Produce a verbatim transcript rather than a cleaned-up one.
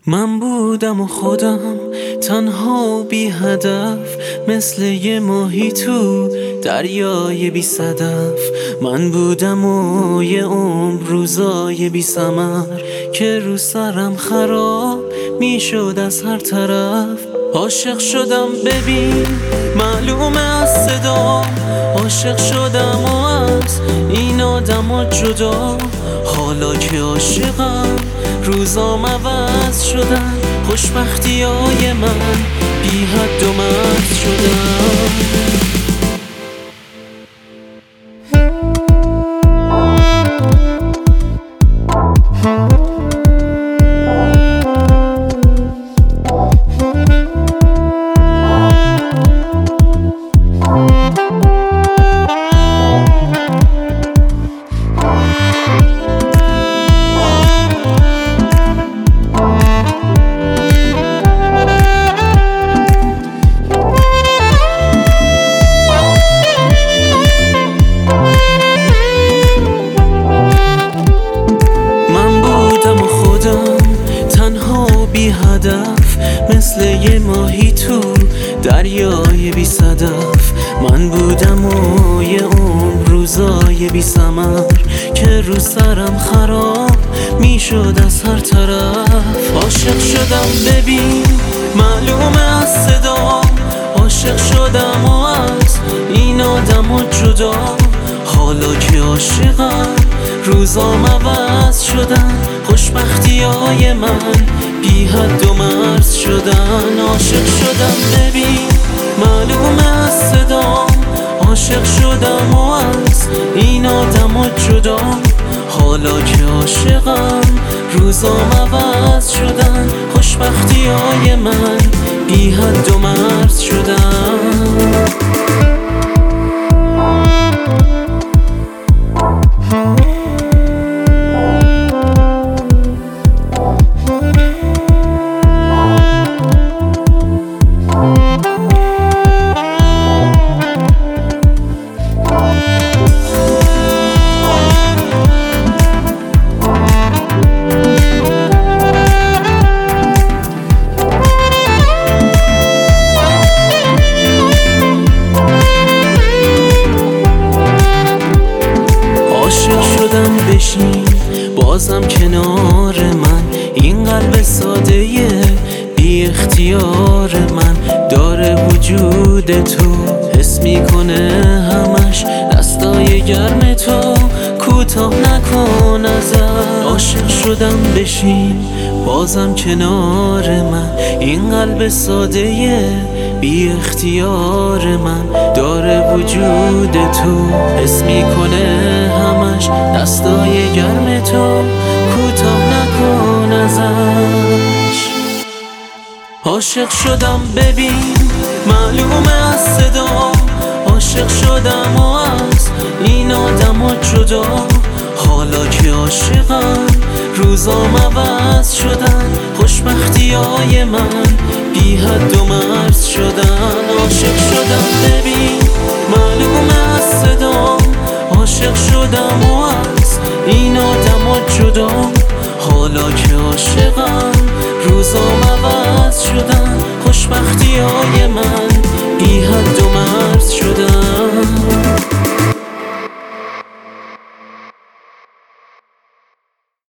من بودم و خودم تنها بی هدف، مثل یه ماهی تو دریای بی صدف. من بودم و یه عمر روزای بی ثمر که رو سرم خراب میشد از هر طرف. عاشق شدم ببین معلومه از صدا، عاشق شدم و از این آدم جدا. حالا که عاشقم روزام عوض شدن، خوشبختی های من بی حد و مرز شدن. بی هدف مثل یه ماهی تو دریای بی صدف. من بودم و یه عمر روزای بی ثمر که رو سرم خراب میشد از هر طرف. عاشق شدم ببین معلومه از صدا، عاشق شدم و از این آدم جدا. حالا که عاشقم روزام عوض شدن، خوشبختی های من بی حد و مرز شدن. عاشق شدم ببین معلومه از صدا، عاشق شدم و از این آدم جدا. حالا که عاشقم روزام عوض شدن، خوشبختی های من بی حد و مرز شدن. بشین بازم کنار من، این قلب ساده بی اختیار من داره وجود تو حس میکنه همش، دستای گرم تو کوتاه نکن ازش. عاشق شدم بشین بازم کنار من، این قلب ساده بی اختیار من داره وجود تو حس میکنه همش، دستای گرم تو کوتاه نکن ازش. عاشق شدم ببین معلومه از صدا، عاشق شدم و از این آدم جدا. حالا که عاشقم روزام عوض شدن، خوشبختی های من بی حد و مرز شدن. عاشق شدم ببین معلومه از صدا، عاشق شدم و از این آدم جدا. حالا که عاشقم روزام عوض شدن، خوشبختی های من